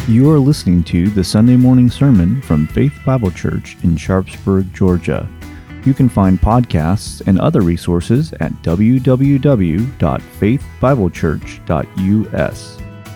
You are listening to the Sunday morning sermon from Faith Bible Church in Sharpsburg, Georgia. You can find podcasts and other resources at www.faithbiblechurch.us.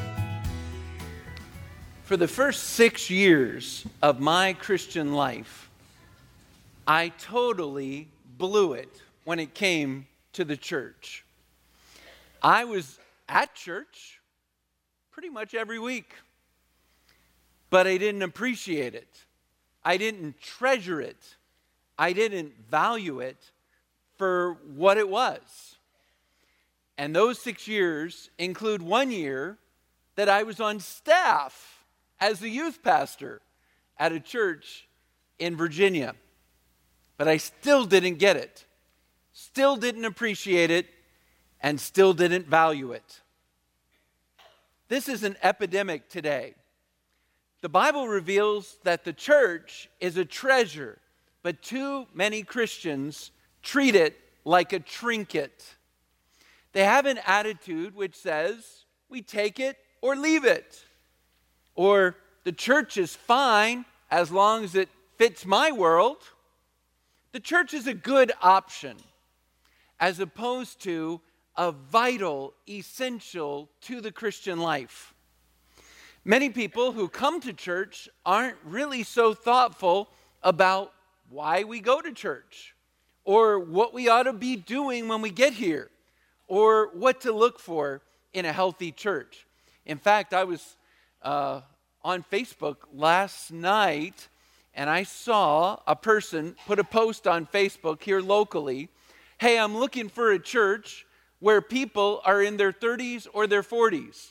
For the first 6 years of my Christian life, I totally blew it when it came to the church. I was at church pretty much every week, but I didn't appreciate it. I didn't treasure it. I didn't value it for what it was. And those 6 years include 1 year that I was on staff as the youth pastor at a church in Virginia. But I still didn't get it, still didn't appreciate it, and still didn't value it. This is an epidemic today. The Bible reveals that the church is a treasure, but too many Christians treat it like a trinket. They have an attitude which says, we take it or leave it. Or the church is fine as long as it fits my world. The church is a good option as opposed to a vital, essential to the Christian life. Many people who come to church aren't really so thoughtful about why we go to church, or what we ought to be doing when we get here, or what to look for in a healthy church. In fact, I was on Facebook last night, and I saw a person put a post on Facebook here locally, hey, I'm looking for a church where people are in their 30s or their 40s.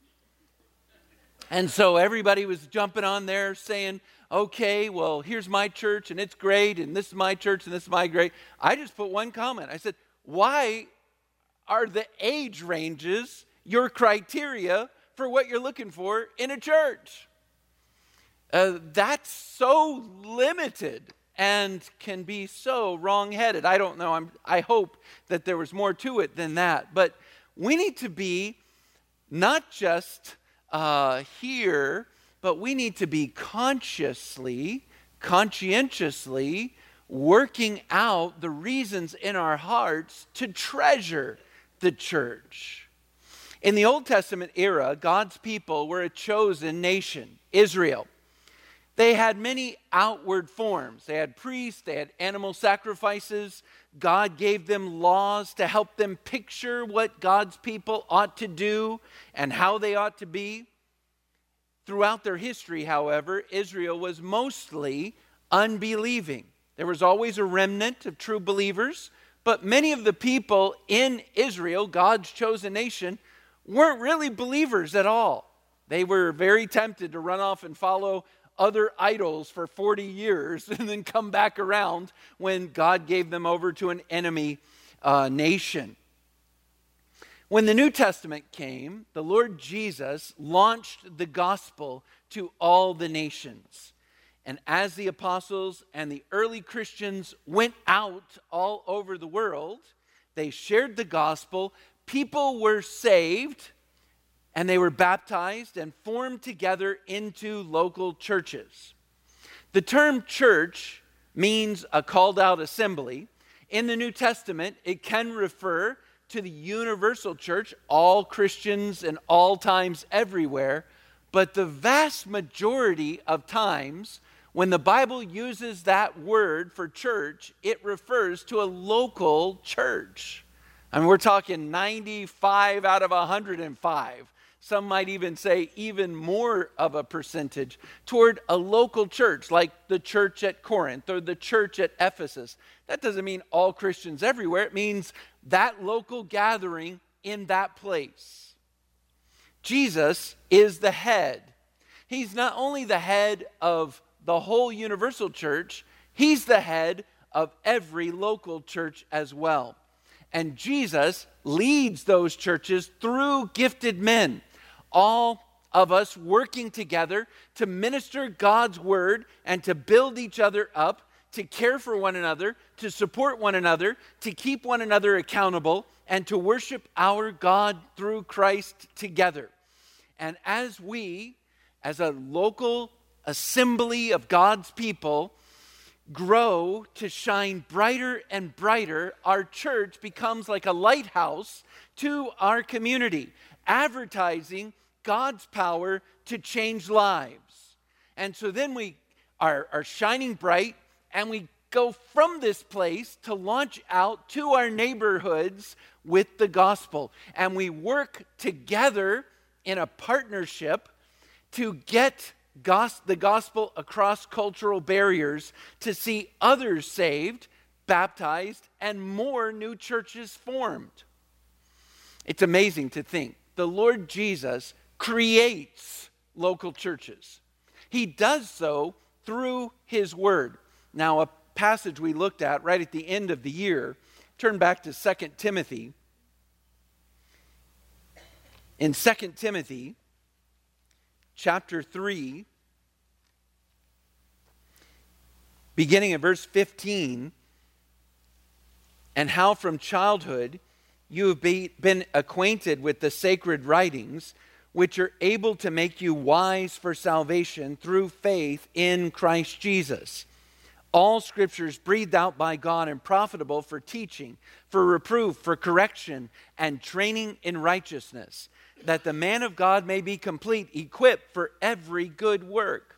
And so everybody was jumping on there saying, okay, well, here's my church, and it's great, and this is my church, and this is my great. I just put one comment. I said, why are the age ranges your criteria for what you're looking for in a church? That's so limited and can be so wrong-headed. I don't know. I hope that there was more to it than that. But we need to be not just here, but we need to be conscientiously working out the reasons in our hearts to treasure the church. In the Old Testament era, God's people were a chosen nation, Israel. They had many outward forms. They had priests, they had animal sacrifices. God gave them laws to help them picture what God's people ought to do and how they ought to be. Throughout their history, however, Israel was mostly unbelieving. There was always a remnant of true believers, but many of the people in Israel, God's chosen nation, weren't really believers at all. They were very tempted to run off and follow other idols for 40 years and then come back around when God gave them over to an enemy nation. When the New Testament came, the Lord Jesus launched the gospel to all the nations. And as the apostles and the early Christians went out all over the world, they shared the gospel, people were saved, and they were baptized and formed together into local churches. The term church means a called out assembly. In the New Testament, it can refer to the universal church, all Christians in all times everywhere. But the vast majority of times when the Bible uses that word for church, it refers to a local church. And we're talking 95 out of 105. Some might even say even more of a percentage toward a local church like the church at Corinth or the church at Ephesus. That doesn't mean all Christians everywhere. It means that local gathering in that place. Jesus is the head. He's not only the head of the whole universal church, he's the head of every local church as well. And Jesus leads those churches through gifted men, all of us working together to minister God's word and to build each other up, to care for one another, to support one another, to keep one another accountable, and to worship our God through Christ together. And as we as a local assembly of God's people, grow to shine brighter and brighter, our church becomes like a lighthouse to our community, advertising God's power to change lives. And so then we are shining bright, and we go from this place to launch out to our neighborhoods with the gospel. And we work together in a partnership to get the gospel across cultural barriers, to see others saved, baptized, and more new churches formed. It's amazing to think the Lord Jesus creates local churches. He does so through his word. Now, a passage we looked at right at the end of the year, turn back to 2 Timothy. In 2 Timothy chapter 3, beginning at verse 15, and how from childhood you have been acquainted with the sacred writings, which are able to make you wise for salvation through faith in Christ Jesus. All Scripture is breathed out by God and profitable for teaching, for reproof, for correction, and training in righteousness, that the man of God may be complete, equipped for every good work.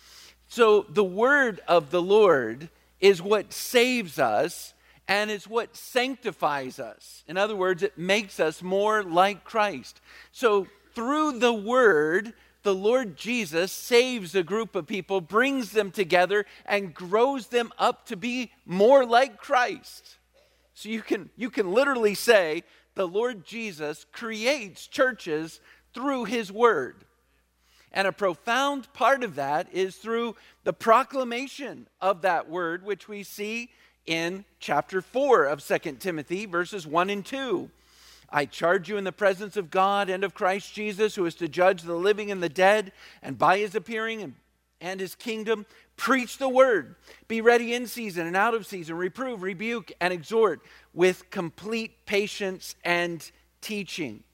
So the word of the Lord is what saves us and is what sanctifies us. In other words, it makes us more like Christ. So through the word, the Lord Jesus saves a group of people, brings them together, and grows them up to be more like Christ. So you can literally say the Lord Jesus creates churches through his word. And a profound part of that is through the proclamation of that word, which we see in chapter 4 of 2 Timothy, verses 1 and 2. I charge you in the presence of God and of Christ Jesus, who is to judge the living and the dead, and by his appearing and his kingdom, preach the word. Be ready in season and out of season. Reprove, rebuke, and exhort with complete patience and teaching.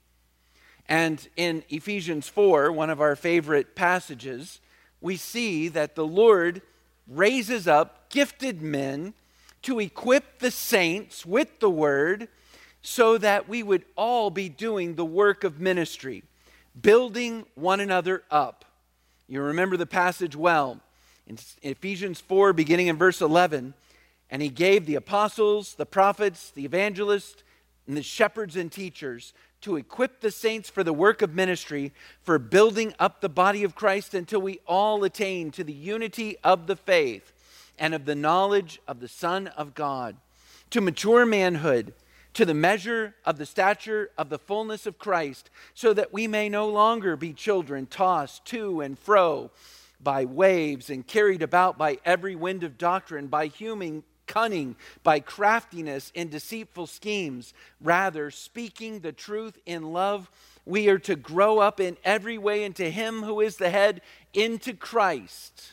And in Ephesians 4, one of our favorite passages, we see that the Lord raises up gifted men to equip the saints with the word, so that we would all be doing the work of ministry, building one another up. You remember the passage well. In Ephesians 4, beginning in verse 11, and he gave the apostles, the prophets, the evangelists, and the shepherds and teachers to equip the saints for the work of ministry, for building up the body of Christ until we all attain to the unity of the faith and of the knowledge of the Son of God, to mature manhood, to the measure of the stature of the fullness of Christ, so that we may no longer be children tossed to and fro by waves and carried about by every wind of doctrine, by human cunning, by craftiness in deceitful schemes. Rather, speaking the truth in love, we are to grow up in every way into him who is the head, into Christ.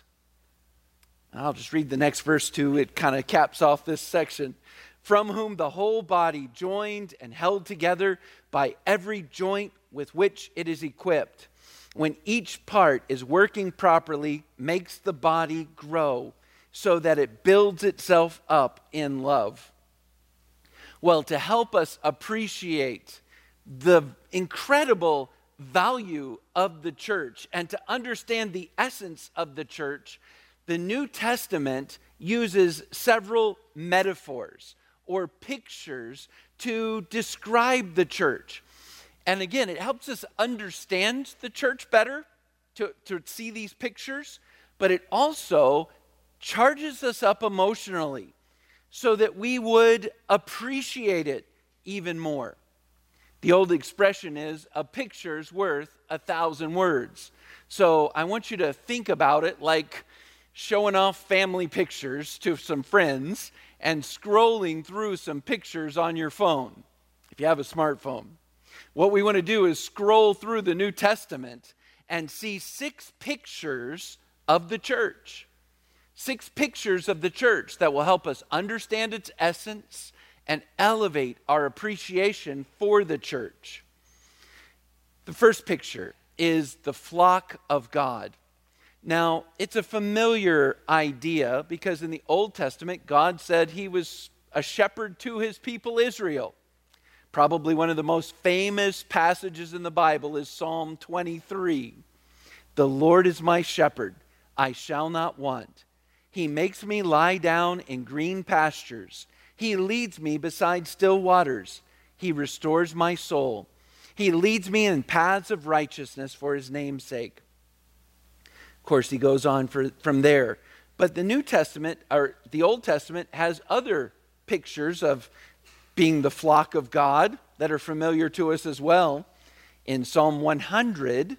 I'll just read the next verse too. It kind of caps off this section. From whom the whole body, joined and held together by every joint with which it is equipped, when each part is working properly, makes the body grow so that it builds itself up in love. Well, to help us appreciate the incredible value of the church and to understand the essence of the church, the New Testament uses several metaphors or pictures to describe the church. And again, it helps us understand the church better to see these pictures, but it also charges us up emotionally so that we would appreciate it even more. The old expression is, a picture's worth 1,000 words. So I want you to think about it like showing off family pictures to some friends and scrolling through some pictures on your phone, if you have a smartphone. What we want to do is scroll through the New Testament and see 6 pictures of the church. 6 pictures of the church that will help us understand its essence and elevate our appreciation for the church. The first picture is the flock of God. Now, it's a familiar idea because in the Old Testament, God said he was a shepherd to his people Israel. Probably one of the most famous passages in the Bible is Psalm 23. The Lord is my shepherd, I shall not want. He makes me lie down in green pastures. He leads me beside still waters. He restores my soul. He leads me in paths of righteousness for his name's sake. Of course, he goes on from there. But the New Testament, or the Old Testament, has other pictures of being the flock of God that are familiar to us as well. In Psalm 100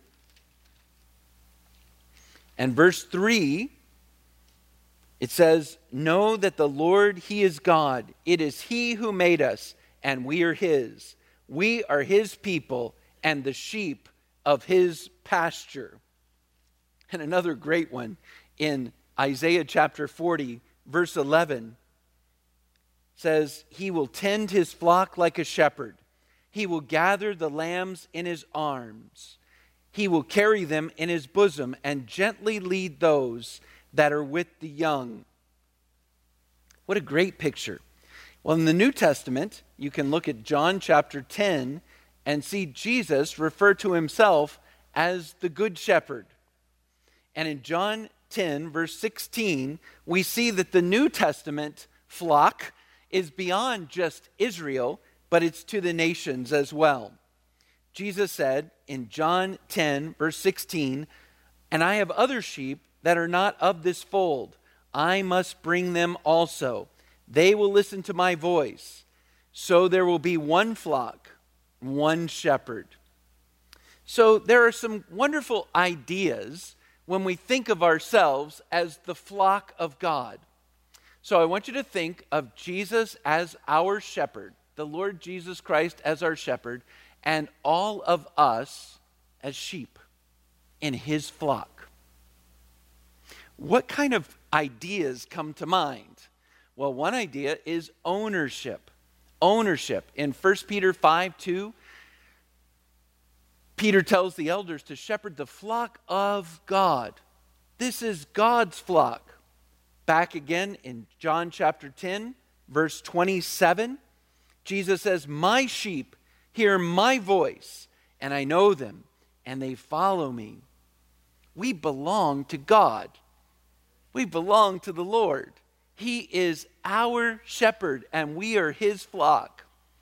and verse 3, it says, "Know that the Lord, he is God. It is he who made us, and we are his. We are his people and the sheep of his pasture." And another great one in Isaiah chapter 40, verse 11, says, "He will tend his flock like a shepherd. He will gather the lambs in his arms. He will carry them in his bosom and gently lead those that are with the young." What a great picture. Well, in the New Testament, you can look at John chapter 10 and see Jesus refer to himself as the Good Shepherd. And in John 10, verse 16, we see that the New Testament flock is beyond just Israel, but it's to the nations as well. Jesus said in John 10, verse 16, "And I have other sheep that are not of this fold. I must bring them also. They will listen to my voice. So there will be one flock, one shepherd." So there are some wonderful ideas when we think of ourselves as the flock of God. So I want you to think of Jesus as our shepherd, the Lord Jesus Christ as our shepherd, and all of us as sheep in his flock. What kind of ideas come to mind? Well, one idea is ownership. Ownership. In 1 Peter 5:2, Peter tells the elders to shepherd the flock of God. This is God's flock. Back again in John chapter 10, verse 27, Jesus says, "My sheep hear my voice, and I know them, and they follow me." We belong to God. We belong to the Lord. He is our shepherd, and we are his flock.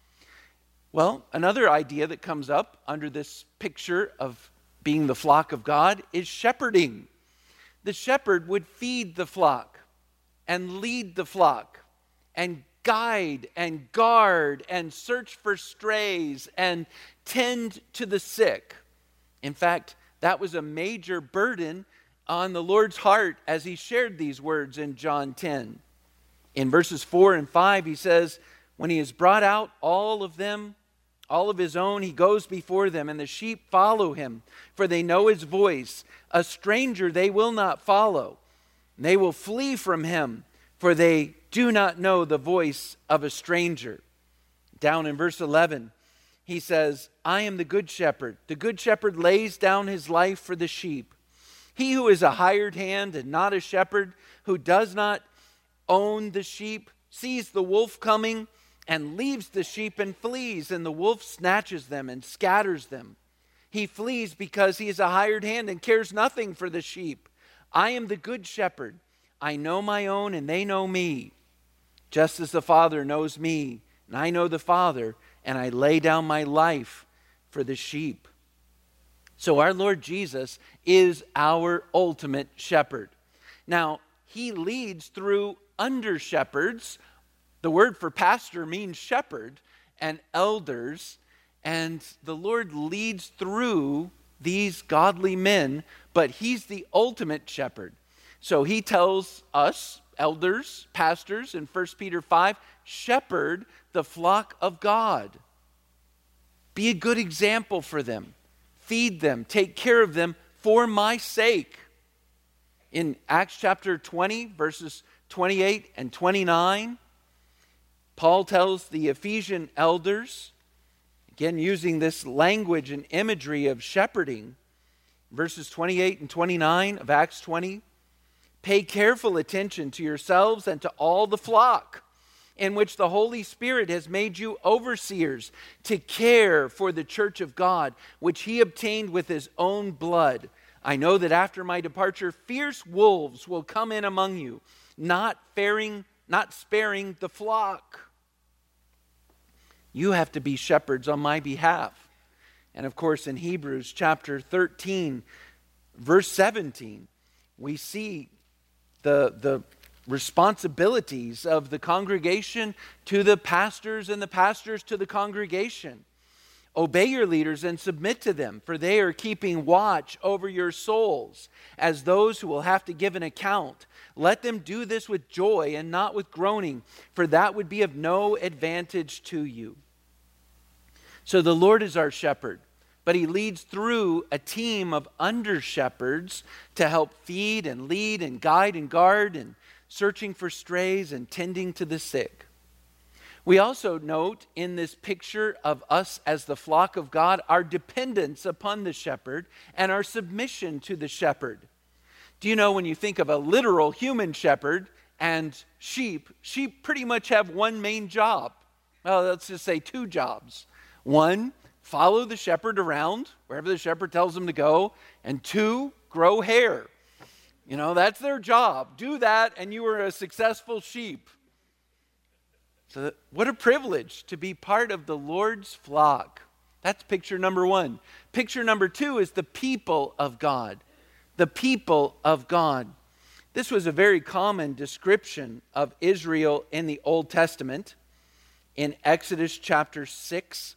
Well, another idea that comes up under this picture of being the flock of God is shepherding. The shepherd would feed the flock and lead the flock and guide and guard and search for strays and tend to the sick. In fact, that was a major burden on the Lord's heart as he shared these words in John 10. In verses 4 and 5, he says, "When he has brought out all of them, all of his own, he goes before them, and the sheep follow him, for they know his voice. A stranger they will not follow. They will flee from him, for they do not know the voice of a stranger." Down in verse 11, he says, "I am the good shepherd. The good shepherd lays down his life for the sheep. He who is a hired hand and not a shepherd, who does not own the sheep, sees the wolf coming and leaves the sheep and flees, and the wolf snatches them and scatters them. He flees because he is a hired hand and cares nothing for the sheep. I am the good shepherd. I know my own, and they know me, just as the Father knows me, and I know the Father, and I lay down my life for the sheep." So our Lord Jesus is our ultimate shepherd. Now, he leads through under-shepherds. The word for pastor means shepherd, and elders, and the Lord leads through these godly men, but he's the ultimate shepherd. So he tells us, elders, pastors, in 1 Peter 5, shepherd the flock of God. Be a good example for them. Feed them, take care of them for my sake. In Acts chapter 20, verses 28 and 29, Paul tells the Ephesian elders, again using this language and imagery of shepherding, verses 28 and 29 of Acts 20. Pay careful attention to yourselves and to all the flock, in which the Holy Spirit has made you overseers to care for the church of God, which he obtained with his own blood. I know that after my departure, fierce wolves will come in among you, not sparing the flock. You have to be shepherds on my behalf. And of course, in Hebrews chapter 13, verse 17, we see the responsibilities of the congregation to the pastors and the pastors to the congregation. Obey your leaders and submit to them, for they are keeping watch over your souls as those who will have to give an account. Let them do this with joy and not with groaning, for that would be of no advantage to you. So the Lord is our shepherd, but he leads through a team of under-shepherds to help feed and lead and guide and guard and searching for strays and tending to the sick. We also note in this picture of us as the flock of God, our dependence upon the shepherd and our submission to the shepherd. Do you know when you think of a literal human shepherd and sheep pretty much have one main job. Well, let's just say two jobs. One, follow the shepherd around wherever the shepherd tells them to go. And two, grow hair. You know, that's their job. Do that and you are a successful sheep. So what a privilege to be part of the Lord's flock. That's picture number one. Picture number two is the people of God. The people of God. This was a very common description of Israel in the Old Testament. In Exodus chapter 6,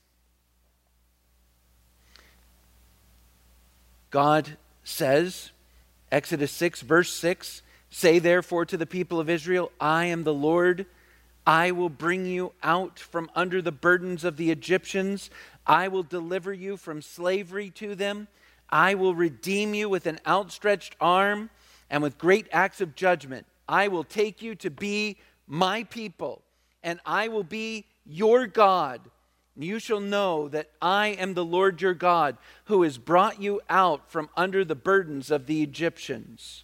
God says, Exodus 6, verse 6, say therefore to the people of Israel, I am the Lord. I will bring you out from under the burdens of the Egyptians. I will deliver you from slavery to them. I will redeem you with an outstretched arm and with great acts of judgment. I will take you to be my people, and I will be your God. You shall know that I am the Lord your God, who has brought you out from under the burdens of the Egyptians.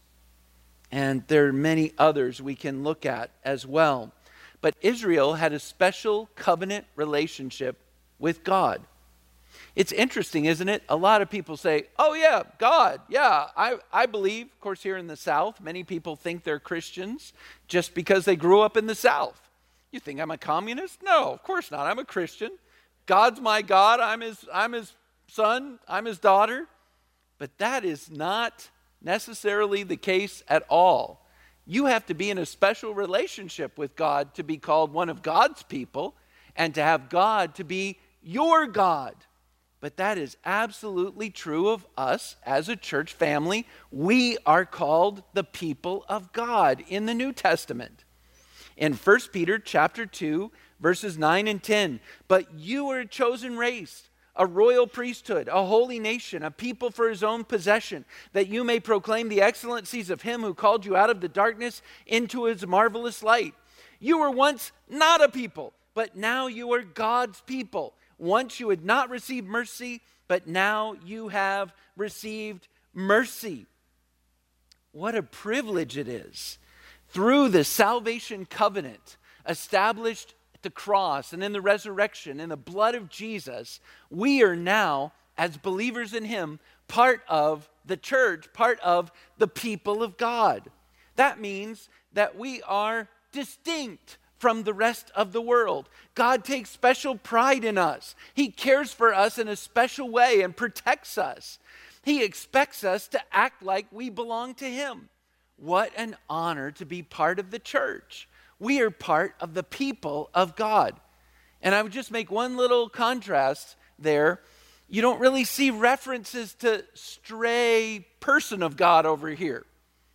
And there are many others we can look at as well. But Israel had a special covenant relationship with God. It's interesting, isn't it? A lot of people say, oh yeah, God, yeah, I believe. Of course, here in the South, many people think they're Christians just because they grew up in the South. You think I'm a communist? No, of course not. I'm a Christian. God's my God. I'm his son. I'm his daughter. But that is not necessarily the case at all. You have to be in a special relationship with God to be called one of God's people and to have God to be your God. But that is absolutely true of us as a church family. We are called the people of God in the New Testament. In 1 Peter chapter 2, verses 9 and 10, but you are a chosen race, a royal priesthood, a holy nation, a people for his own possession, that you may proclaim the excellencies of him who called you out of the darkness into his marvelous light. You were once not a people, but now you are God's people. Once you had not received mercy, but now you have received mercy. What a privilege it is. Through the salvation covenant established at the cross and in the resurrection, in the blood of Jesus, we are now, as believers in him, part of the church, part of the people of God. That means that we are distinct from the rest of the world. God takes special pride in us. He cares for us in a special way and protects us. He expects us to act like we belong to him. What an honor to be part of the church. We are part of the people of God. And I would just make one little contrast there. You don't really see references to stray person of God over here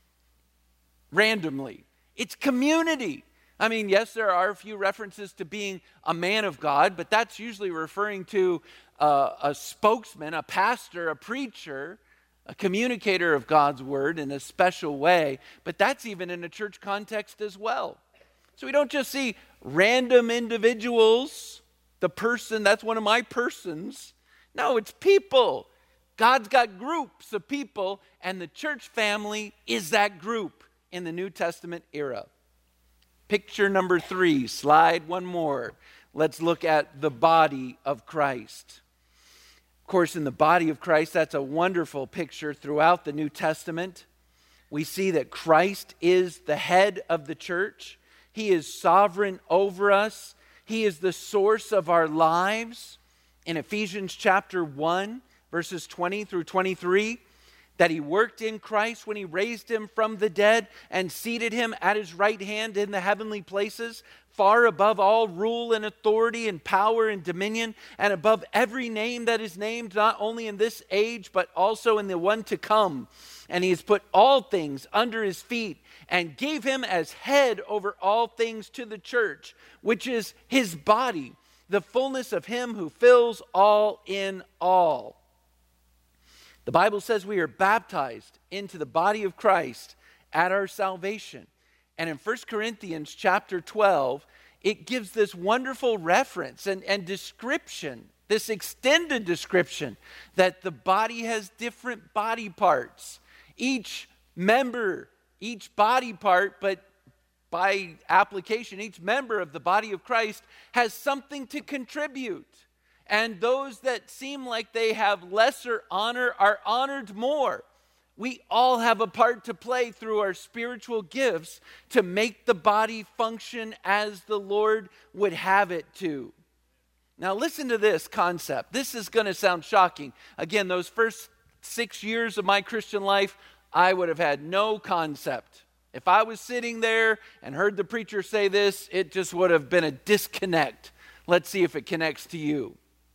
randomly. It's community. I mean, yes, there are a few references to being a man of God, but that's usually referring to a spokesman, a pastor, a preacher, a communicator of God's word in a special way. But that's even in a church context as well. So we don't just see random individuals, the person, that's one of my persons. No, it's people. God's got groups of people, and the church family is that group in the New Testament era. Picture number 3, slide one more. Let's look at the body of Christ. Of course, in the body of Christ, that's a wonderful picture throughout the New Testament. We see that Christ is the head of the church. He is sovereign over us. He is the source of our lives. In Ephesians chapter 1, verses 20 through 23, that he worked in Christ when he raised him from the dead and seated him at his right hand in the heavenly places, far above all rule and authority and power and dominion, and above every name that is named, not only in this age, but also in the one to come. And he has put all things under his feet and gave him as head over all things to the church, which is his body, the fullness of him who fills all in all. The Bible says we are baptized into the body of Christ at our salvation. And in 1 Corinthians chapter 12, it gives this wonderful reference and description, this extended description, that the body has different body parts. Each member, each body part, but by application, each member of the body of Christ has something to contribute. And those that seem like they have lesser honor are honored more. We all have a part to play through our spiritual gifts to make the body function as the Lord would have it to. Now listen to this concept. This is going to sound shocking. Again, those first 6 years of my Christian life, I would have had no concept. If I was sitting there and heard the preacher say this, it just would have been a disconnect. Let's see if it connects to you.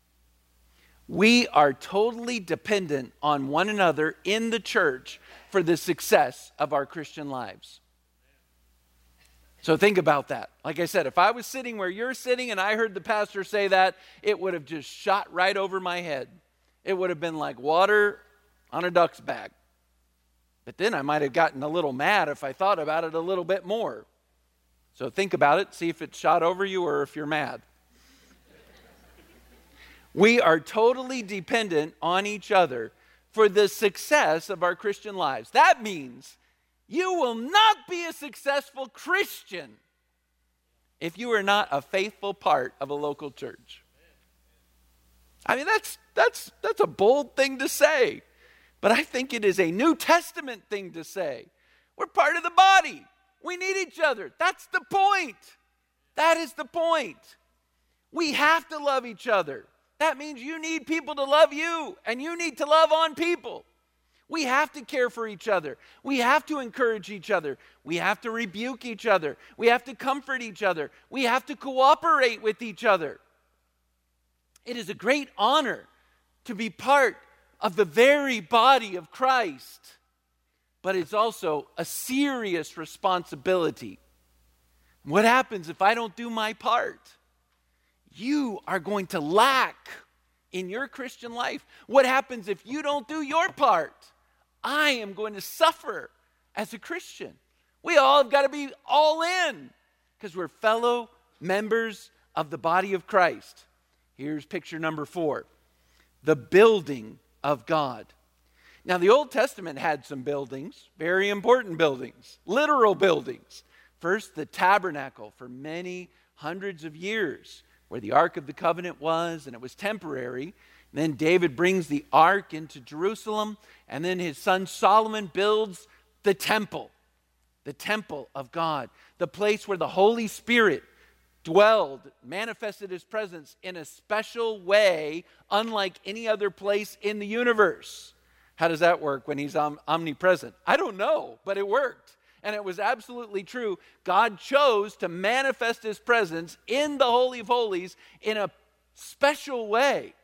We are totally dependent on one another in the church for the success of our Christian lives. So think about that. Like I said, if I was sitting where you're sitting and I heard the pastor say that, it would have just shot right over my head. It would have been like water on a duck's back. But then I might have gotten a little mad if I thought about it a little bit more. So think about it, see if it shot over you or if you're mad. We are totally dependent on each other for the success of our Christian lives. That means you will not be a successful Christian if you are not a faithful part of a local church. I mean, that's a bold thing to say, but I think it is a New Testament thing to say. We're part of the body. We need each other. That's the point. That is the point. We have to love each other. That means you need people to love you, and you need to love on people. We have to care for each other. We have to encourage each other. We have to rebuke each other. We have to comfort each other. We have to cooperate with each other. It is a great honor to be part of the very body of Christ, but it's also a serious responsibility. What happens if I don't do my part? You are going to lack in your Christian life. What happens if you don't do your part? I am going to suffer as a Christian. We all have got to be all in because we're fellow members of the body of Christ. Here's picture number 4, the building of God. Now, the Old Testament had some buildings, very important buildings, literal buildings. First, the tabernacle for many hundreds of years, where the Ark of the Covenant was, and it was temporary. And then David brings the Ark into Jerusalem, and then his son Solomon builds the temple of God, the place where the Holy Spirit dwelled, manifested his presence in a special way, unlike any other place in the universe. How does that work when he's omnipresent? I don't know, but it worked. And it was absolutely true. God chose to manifest his presence in the Holy of Holies in a special way.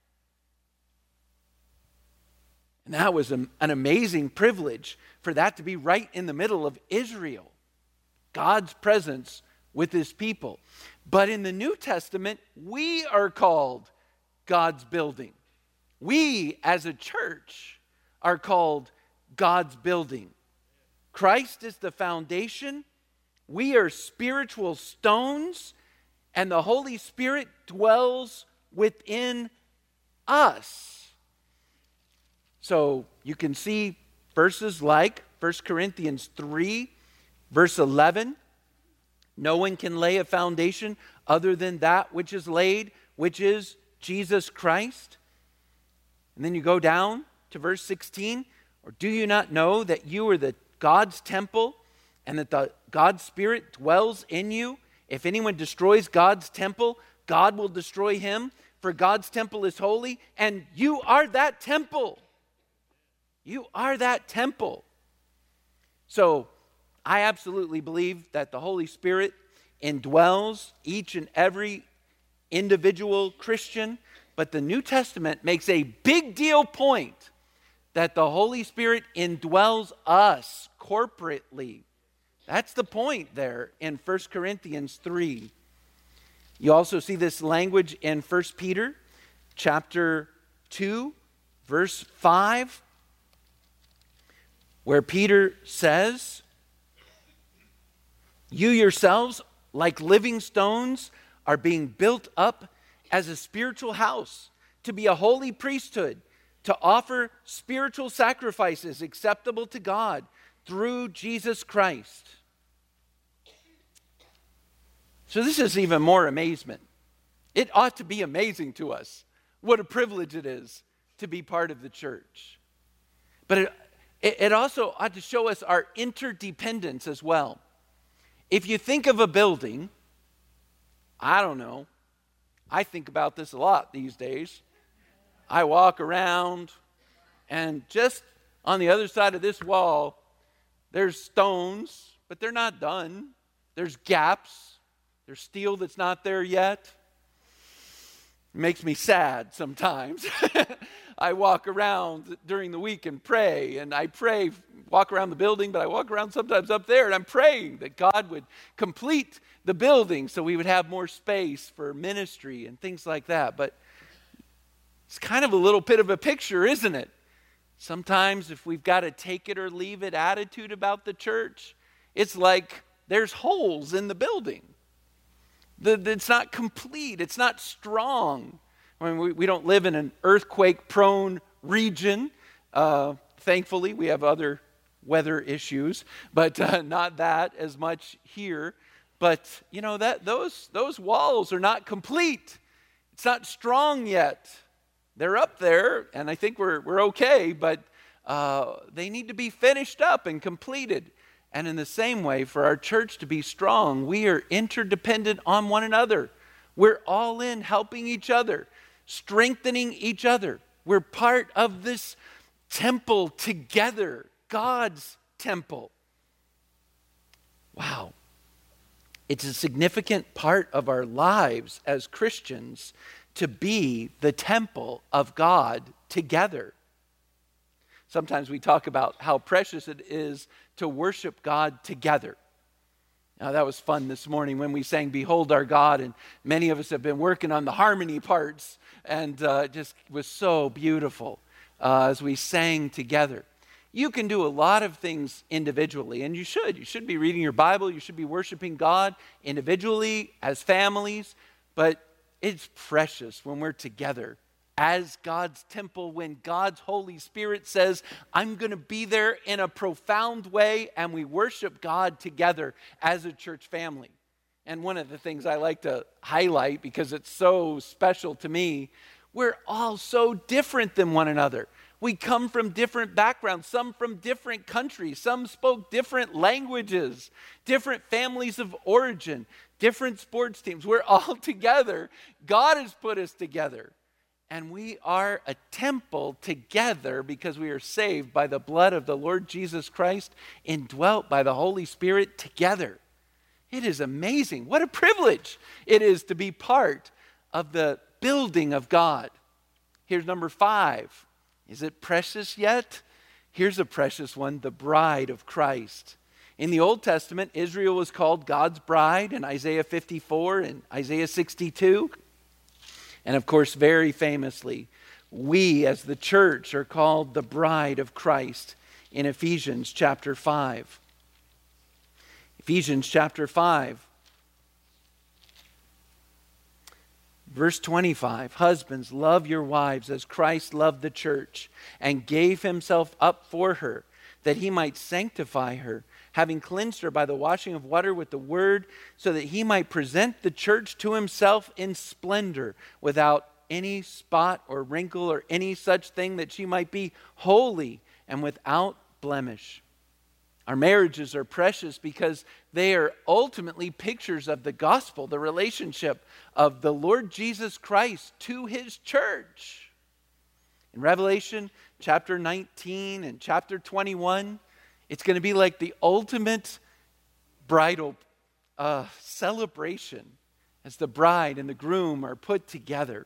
And that was an amazing privilege for that to be right in the middle of Israel. God's presence with his people. But in the New Testament, we are called God's building. We, as a church, are called God's building. Christ is the foundation. We are spiritual stones, and the Holy Spirit dwells within us. So you can see verses like 1 Corinthians 3, verse 11. No one can lay a foundation other than that which is laid, which is Jesus Christ. And then you go down to verse 16. Or do you not know that you are the God's temple and that God's Spirit dwells in you? If anyone destroys God's temple, God will destroy him. For God's temple is holy, and you are that temple. You are that temple. So I absolutely believe that the Holy Spirit indwells each and every individual Christian, but the New Testament makes a big deal point that the Holy Spirit indwells us corporately. That's the point there in 1 Corinthians 3. You also see this language in 1 Peter chapter 2, verse 5, where Peter says, you yourselves, like living stones, are being built up as a spiritual house, to be a holy priesthood, to offer spiritual sacrifices acceptable to God through Jesus Christ. So this is even more amazement. It ought to be amazing to us what a privilege it is to be part of the church. But it also ought to show us our interdependence as well. If you think of a building, I don't know, I think about this a lot these days. I walk around, and just on the other side of this wall, there's stones, but they're not done. There's gaps. There's steel that's not there yet. It makes me sad sometimes. I walk around during the week and pray, and I pray, walk around the building, but I walk around sometimes up there, and I'm praying that God would complete the building so we would have more space for ministry and things like that. But it's kind of a little bit of a picture, isn't it? Sometimes if we've got a take it or leave it attitude about the church, it's like there's holes in the building. It's not complete. It's not strong. I mean, we don't live in an earthquake-prone region. Thankfully, we have other weather issues, but not that as much here. But you know that those walls are not complete. It's not strong yet. They're up there, and I think we're okay. But they need to be finished up and completed. And in the same way, for our church to be strong, we are interdependent on one another. We're all in helping each other, strengthening each other. We're part of this temple together, God's temple. Wow. It's a significant part of our lives as Christians to be the temple of God together. Sometimes we talk about how precious it is to worship God together. Now, that was fun this morning when we sang Behold Our God, and many of us have been working on the harmony parts, and it just was so beautiful as we sang together. You can do a lot of things individually, and you should. You should be reading your Bible. You should be worshiping God individually, as families, but it's precious when we're together as God's temple, when God's Holy Spirit says, I'm going to be there in a profound way, and we worship God together as a church family. And one of the things I like to highlight, because it's so special to me, we're all so different than one another. We come from different backgrounds, some from different countries, some spoke different languages, different families of origin, different sports teams. We're all together. God has put us together. And we are a temple together because we are saved by the blood of the Lord Jesus Christ, indwelt by the Holy Spirit together. It is amazing. What a privilege it is to be part of the building of God. Here's number 5. Is it precious yet? Here's a precious one, the bride of Christ. In the Old Testament, Israel was called God's bride in Isaiah 54 and Isaiah 62. And of course, very famously, we as the church are called the bride of Christ in Ephesians chapter 5. Ephesians chapter 5. Verse 25, husbands, love your wives as Christ loved the church and gave himself up for her, that he might sanctify her, having cleansed her by the washing of water with the word, so that he might present the church to himself in splendor, without any spot or wrinkle or any such thing, that she might be holy and without blemish. Our marriages are precious because they are ultimately pictures of the gospel, the relationship of the Lord Jesus Christ to his church. In Revelation chapter 19 and chapter 21, it's going to be like the ultimate bridal celebration as the bride and the groom are put together.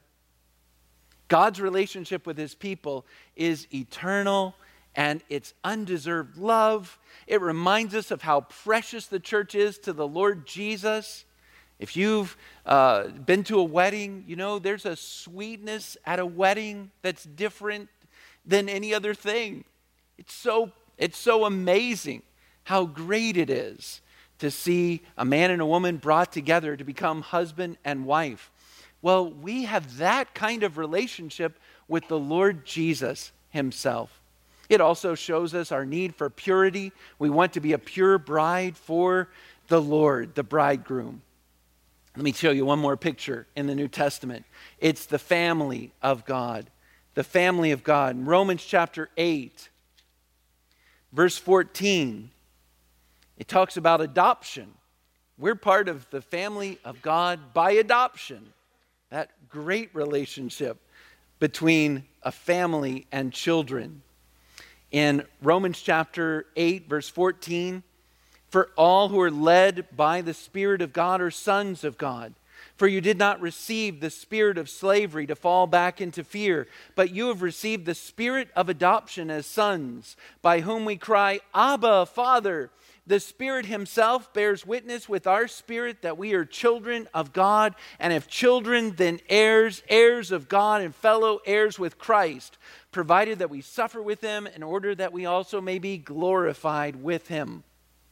God's relationship with his people is eternal, and it's undeserved love. It reminds us of how precious the church is to the Lord Jesus. If you've been to a wedding, you know there's a sweetness at a wedding that's different than any other thing. It's so amazing how great it is to see a man and a woman brought together to become husband and wife. Well, we have that kind of relationship with the Lord Jesus himself. It also shows us our need for purity. We want to be a pure bride for the Lord, the bridegroom. Let me show you one more picture in the New Testament. It's the family of God. The family of God. In Romans chapter 8, verse 14, it talks about adoption. We're part of the family of God by adoption. That great relationship between a family and children. In Romans chapter 8, verse 14, for all who are led by the Spirit of God are sons of God. For you did not receive the spirit of slavery to fall back into fear, but you have received the spirit of adoption as sons, by whom we cry, Abba, Father. The Spirit himself bears witness with our spirit that we are children of God, and if children, then heirs, heirs of God and fellow heirs with Christ, provided that we suffer with him in order that we also may be glorified with him.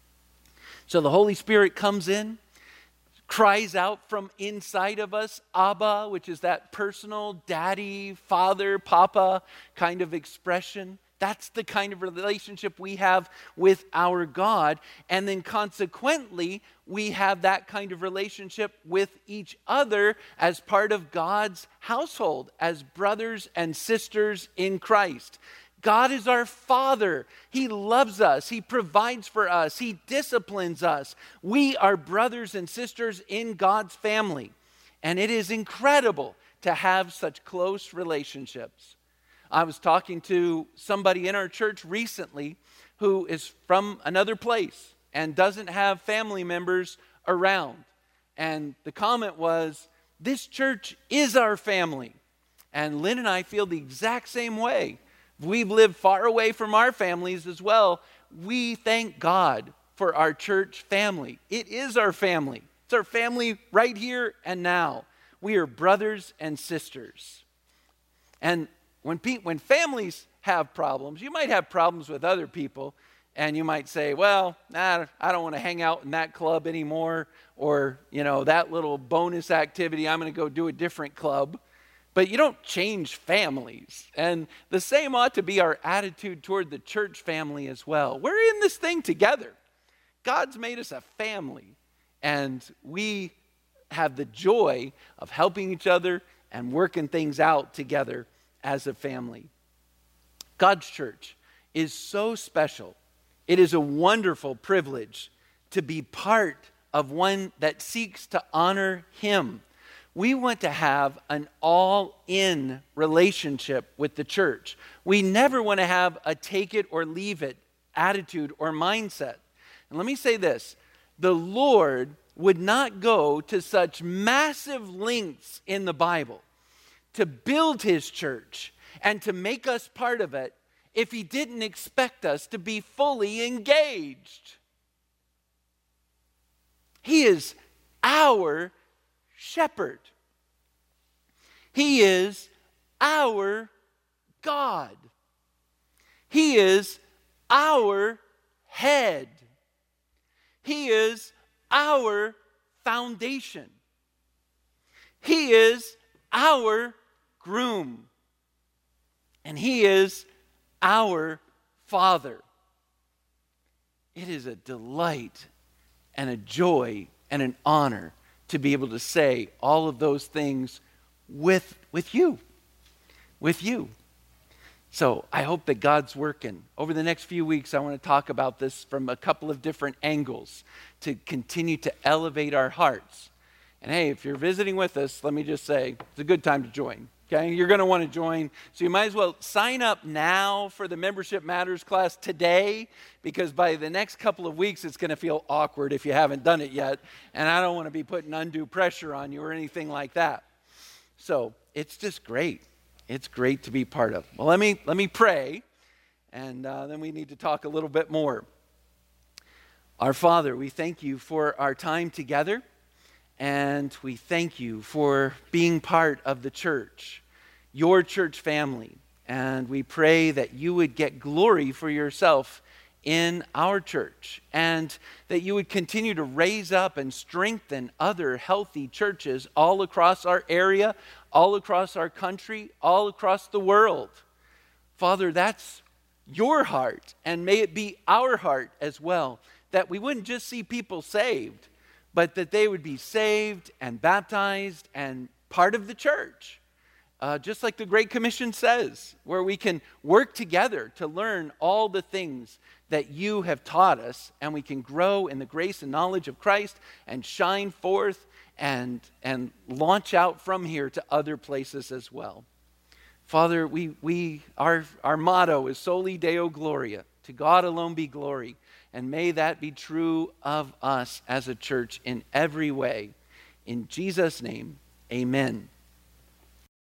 So the Holy Spirit comes in, cries out from inside of us, Abba, which is that personal daddy, father, papa kind of expression. That's the kind of relationship we have with our God. And then consequently, we have that kind of relationship with each other as part of God's household, as brothers and sisters in Christ. God is our Father. He loves us. He provides for us. He disciplines us. We are brothers and sisters in God's family. And it is incredible to have such close relationships. I was talking to somebody in our church recently who is from another place and doesn't have family members around. And the comment was, this church is our family. And Lynn and I feel the exact same way. We've lived far away from our families as well. We thank God for our church family. It is our family. It's our family right here and now. We are brothers and sisters. And when families have problems, you might have problems with other people, and you might say, well, I don't want to hang out in that club anymore, or, that little bonus activity, I'm going to go do a different club. But you don't change families. And the same ought to be our attitude toward the church family as well. We're in this thing together. God's made us a family, and we have the joy of helping each other and working things out together as a family. God's church is so special. It is a wonderful privilege to be part of one that seeks to honor him. We want to have an all-in relationship with the church. We never want to have a take it or leave it attitude or mindset. And let me say this, the Lord would not go to such massive lengths in the Bible to build his church and to make us part of it if he didn't expect us to be fully engaged. He is our shepherd. He is our God. He is our head. He is our foundation. He is our groom. And he is our Father. It is a delight and a joy and an honor to be able to say all of those things with you. With you. So I hope that God's working. Over the next few weeks, I want to talk about this from a couple of different angles to continue to elevate our hearts. And hey, if you're visiting with us, let me just say, it's a good time to join. Okay, you're going to want to join. So you might as well sign up now for the Membership Matters class today, because by the next couple of weeks, it's going to feel awkward if you haven't done it yet. And I don't want to be putting undue pressure on you or anything like that. So it's just great. It's great to be part of. Well, let me pray, and then we need to talk a little bit more. Our Father, we thank you for our time together. And we thank you for being part of the church, your church family. And we pray that you would get glory for yourself in our church, and that you would continue to raise up and strengthen other healthy churches all across our area, all across our country, all across the world. Father, that's your heart, and may it be our heart as well, that we wouldn't just see people saved, but that they would be saved and baptized and part of the church. Just like the Great Commission says, where we can work together to learn all the things that you have taught us, and we can grow in the grace and knowledge of Christ and shine forth and launch out from here to other places as well. Father, our motto is Soli Deo Gloria, to God alone be glory. And may that be true of us as a church in every way. In Jesus' name, amen.